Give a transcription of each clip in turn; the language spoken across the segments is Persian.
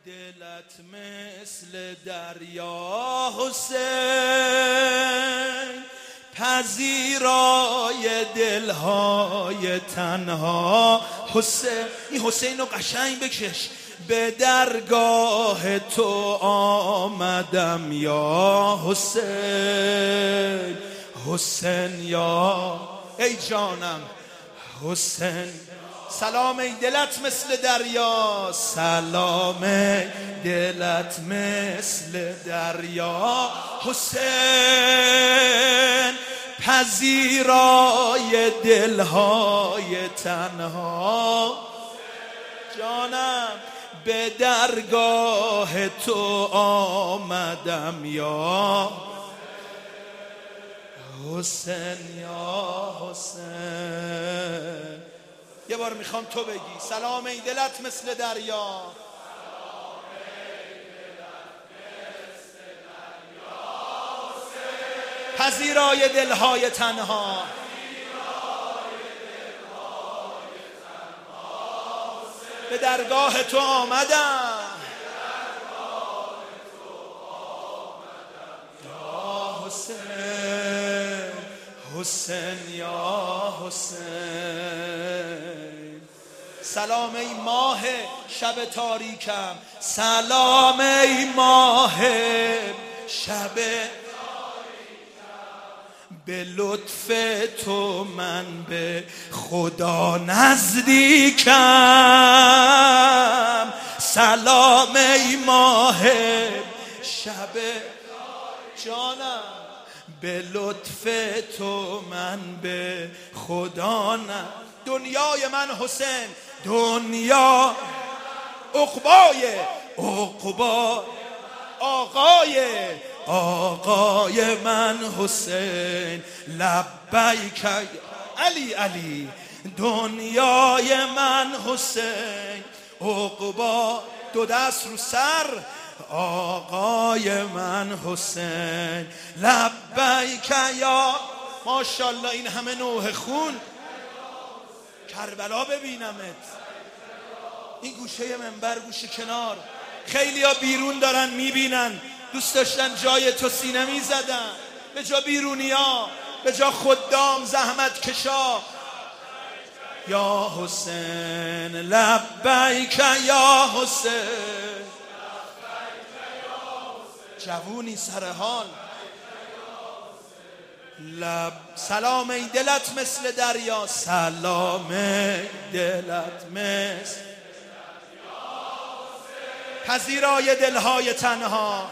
دلت مثل دریا حسین، پذیرای دلهای تنها حسین. این حسین رو قشنگ بکش. به درگاه تو آمدم یا حسین، حسین یا ای جانم حسین. سلام ای دلت مثل دریا، سلام ای دلت مثل دریا حسین، پذیرای دلهای تنها جانم. به درگاه تو آمدم یا حسین یا حسین. یه بار میخوام تو بگی سلام ای دلت مثل دریا، پذیرای دلهای تنها. به درگاه تو آمدم یا حسین، حسین یا حسین. سلام ای ماه شب تاریکم، سلام ای ماه شب، به لطف تو من به خدا نزدیکم. سلام ای ماه شب جانم، به لطف تو من به خدا نه. دنیای من حسین، دنیا عقبای عقبا، آقای من حسین لبیک علی علی. دنیای من حسین عقبا، دو دست رو سر، آقای من حسین لبیک یا. ماشاءالله این همه نوح خون، کربلا ببینمت. این گوشه منبر گوشه کنار، خیلی ها بیرون دارن میبینن، دوست داشتن جای تو سینه میزدن، به جا بیرونی ها، به جا خدام زحمت کشا. یا حسین لبیک یا حسین. جوونی سر حال سلام ای دلت مثل دریا، سلام ای دلت مثل پذیرای دلهای تنها،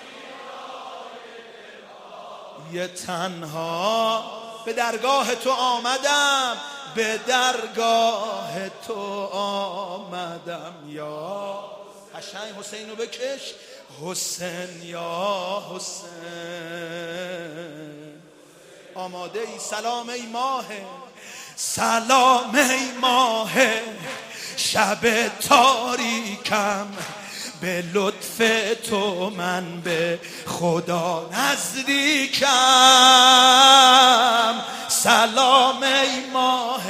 یه تنها. به درگاه تو آمدم، به درگاه تو آمدم یا قشنگ. حسین رو بکش، حسین یا حسین. آماده ای؟ سلام ای ماه، سلام ای ماه شب تاریکم، به لطف تو من به خدا نزدیکم. سلام ای ماه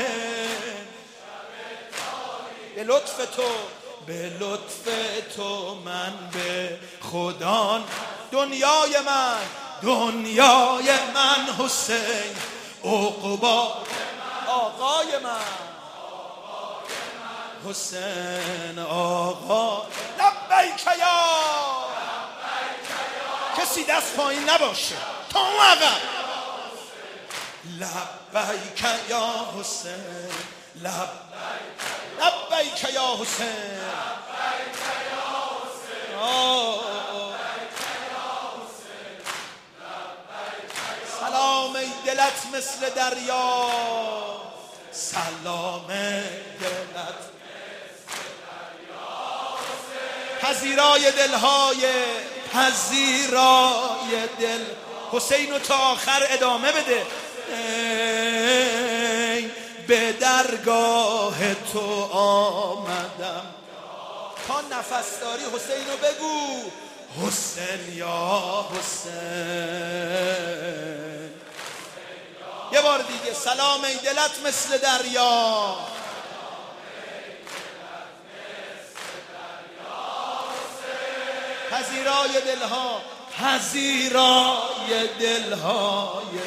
به لطف تو، به لطف تو من به خدا. دنیای من حسین عقبا، آقای من حسین آقا. لبیک یا، کسی دست پایین نباشه تا اون عقب. لبیک یا حسین، لبیک یا حسین. سلام ای دلت مثل دریا، سلام ای دلت پذیرای دلهای، پذیرای دل. حسین رو تا آخر ادامه بده. به درگاه تو آمدم. تا نفس داری حسین رو بگو، حسین یا حسین. یه بار دیگه سلام ای دلت مثل دریا، پذیرای دلها، پذیرای دلهای،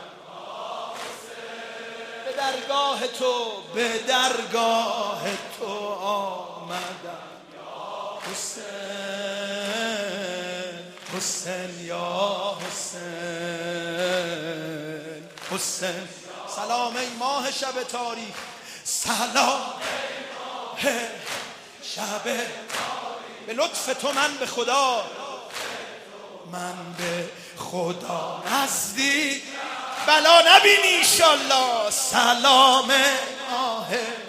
به درگاه تو، به درگاه تو آمدم. حسین حسین یا حسین حسین. سلام ای ماه شب تاریک، سلام شب، به لطف تو من به خدا، من به خدا نزدیک، بلا نبینی ایشالله. سلام ماه،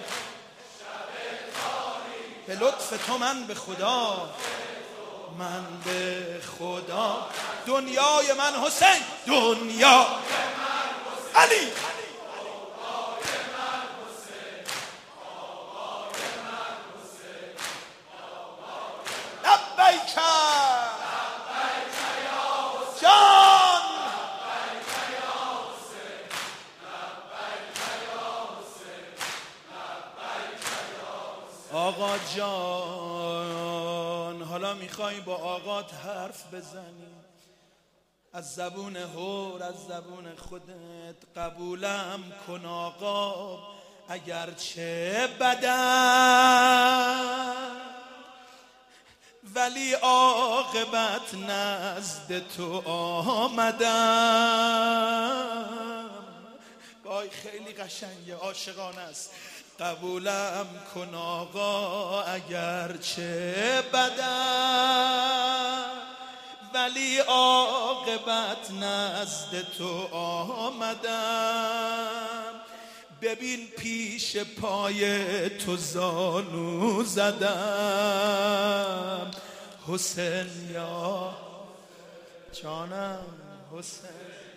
به لطف تو من به خدا، من به خدا. دنیای من حسین، دنیا علی، لبیک جان، آقا جان. حالا میخوای با آقات حرف بزنی، از زبون هور، از زبون خودت قبولم کن آقا، اگرچه بدم ولی عاقبت نزد تو آمدم. وای خیلی قشنگه، عاشقانه است. قبولم کن آقا اگرچه بدم ولی عاقبت نزد تو آمدم. ببین پیش پای تو زانو زدم. حسین یا جانم، حسین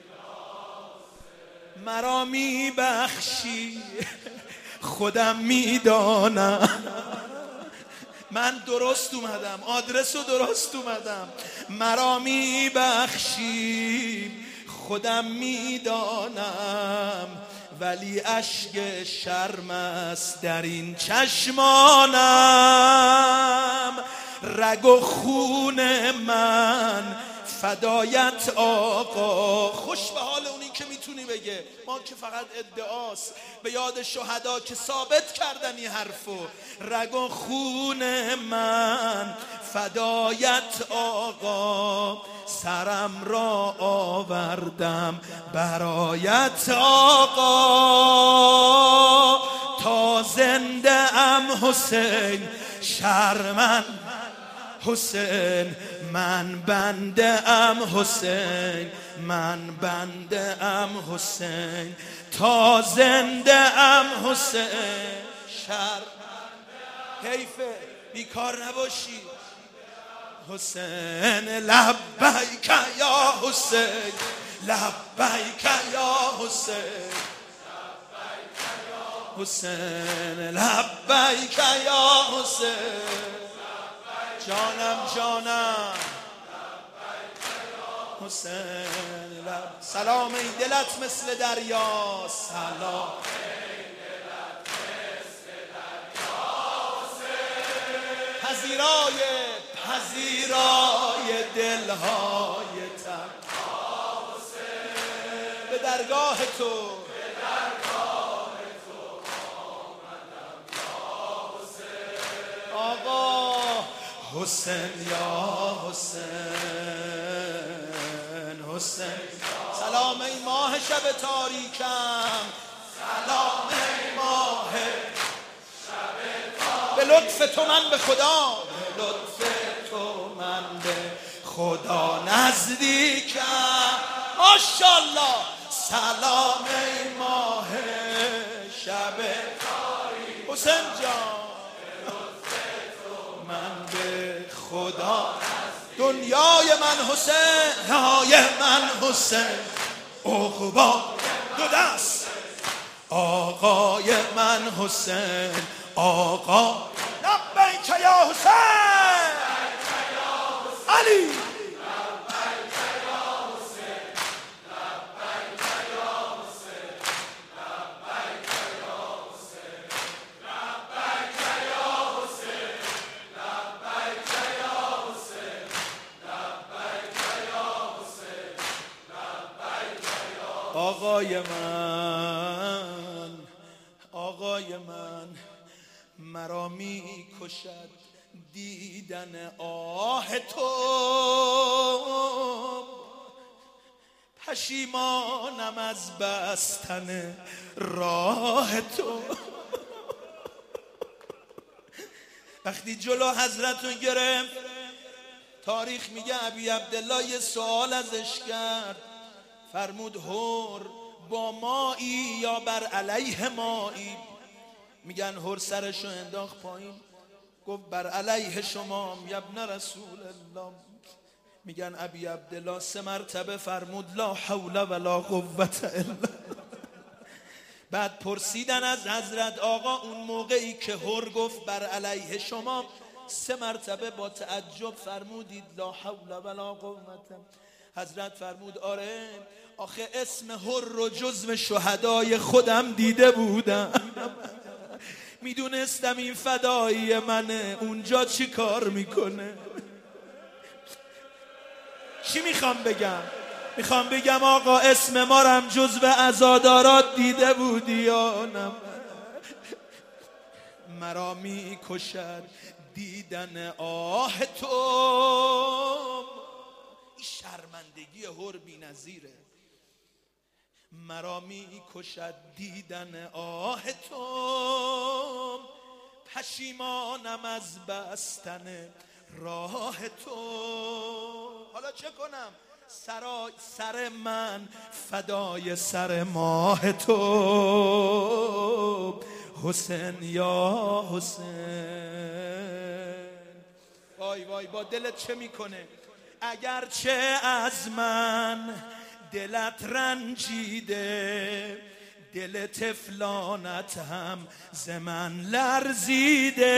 مرا میبخشی خودم میدانم. من درست اومدم، آدرسو درست اومدم. مرا میبخشی خودم میدانم، ولی اشک شرم است در این چشمانم. رگ و خون من فدایت آقا. خوش به حال اونی که میتونی بگه، ما که فقط ادعاست. به یاد شهدا که ثابت کردن این حرفو. رگ و خون من فدایت آقا، سرم را آوردم برایت آقا. تا زنده ام حسین شرمن، حسین من بنده ام، حسین من بنده ام، حسین تا زنده ام، حسین شرمنده. حیفه بیکار نباشی حسین. لبیک یا حسین، لبیک یا حسین، حسین لبیک یا حسین. جانم جانم حسین. سلام ای دلت مثل دریا، سلام ای دلت مثل دریا حسین. پذیرای دلهای تنها حسین. به درگاه تو، به درگاه تو آمدم یا حسین. آقا حسین یا حسین، حسین. سلام ای ماه شب تاریکم، سلام ای ماه شب تاریکم. به لطف تو من به خدا، به لطف تو من به خدا نزدیکم. ماشاءالله. سلام ای ماه شب تاریکم. حسین جان من به خدا. دنیای من حسین، های من حسین، عقبا دو دست. آقای من حسین، آقا. لبیک یا حسین علی. آقای من مرا می کشد دیدن آه تو، پشیمانم از بستن راه تو. وقتی جلو حضرتو گرفت، تاریخ میگه ابی عبدالله یه سوال ازش کرد، فرمود هور با مایی یا بر علیه مایی؟ میگن هور سرشو انداخت پایین، گفت بر علیه شمام یبن رسول الله. میگن ابی عبدالله 3 مرتبه فرمود لا حول ولا قوة الا. بعد پرسیدن از حضرت آقا اون موقعی که هور گفت بر علیه شما 3 مرتبه با تعجب فرمودید لا حول ولا قوة. حضرت فرمود آره، آخه اسم هور رو جزو شهدای خودم دیده بودم، میدونستم این فدایی منه، اونجا چی کار میکنه. چی میخوام بگم آقا اسم ما رم جزو عزادارات دیده بودی یا نه؟ مرا میکشد دیدن آه تو. این شرمندگی هور بی نظیره. مرا میکشد دیدن آه تو، پشیمانم از بستن راه تو. حالا چه کنم؟ سر من فدای سر ماه تو، حسین یا حسین. وای وای با دلت چه میکنه؟ اگرچه از من دلت رنجیده، دل طفلانت هم ز من لرزیده،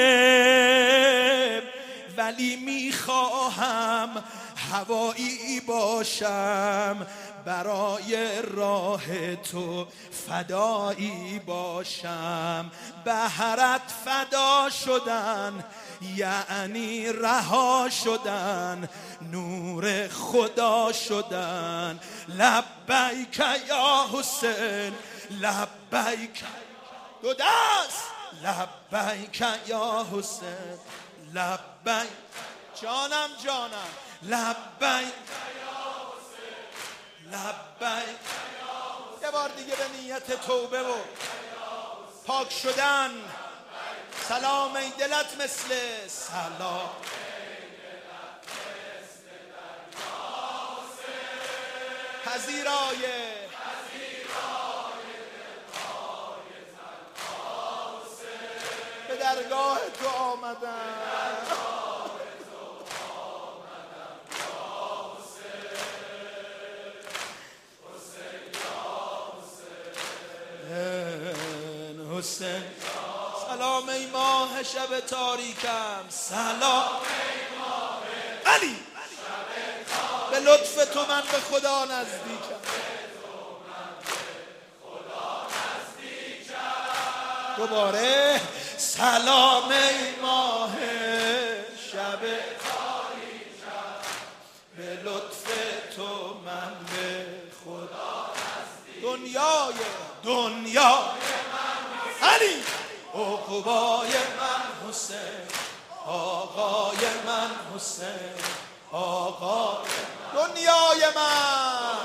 ولی میخواهم هوایی باشم، برای راه تو فدایی باشم. بهرت فدا شدن یعنی رها شدن، نور خدا شدن. لبیک یا حسین لبیک، دو دست لبیک یا حسین لبیک، جانم لبیک لبیک. یه بار دیگه به نیت توبه و پاک شدن. سلام ای دلت مثل سلام پذیرای به درگاه تو آمدم. حسین سلام ای ماه شب تاریکم، سلام ای ماه علی، به لطف تو من به خدا نزدیکم. دوباره سلام ای ماه شب تاریکم، به لطف تو من به خدا نزدیکم. دنیای علی، عقبای من حسین، آقای من حسین، آقای دنیای من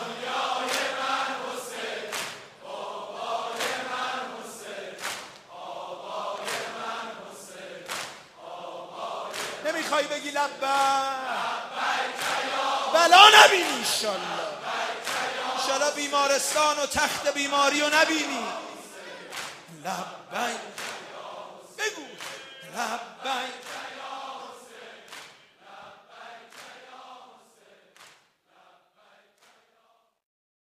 حسین، آقای من حسین، آقای من حسین، آقای. نمیخوای بگی لبیک بلا نبینی انشالله بیمارستان و تخت بیماری رو نبینی. لبیک